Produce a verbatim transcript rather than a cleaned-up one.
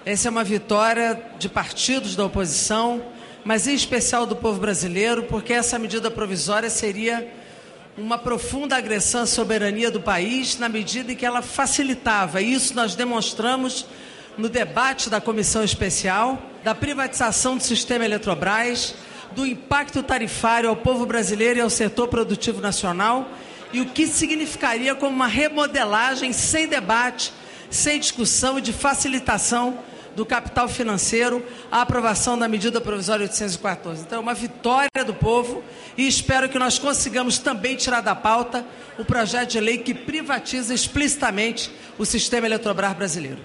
Essa é uma vitória de partidos da oposição, mas em especial do povo brasileiro, porque essa medida provisória seria uma profunda agressão à soberania do país, na medida em que ela facilitava. Isso nós demonstramos no debate da comissão especial, da privatização do sistema Eletrobras, do impacto tarifário ao povo brasileiro e ao setor produtivo nacional, e o que significaria como uma remodelagem sem debate, sem discussão e de facilitação do capital financeiro, a aprovação da medida provisória oitocentos e quatorze. Então, é uma vitória do povo e espero que nós consigamos também tirar da pauta o projeto de lei que privatiza explicitamente o sistema Eletrobras brasileiro.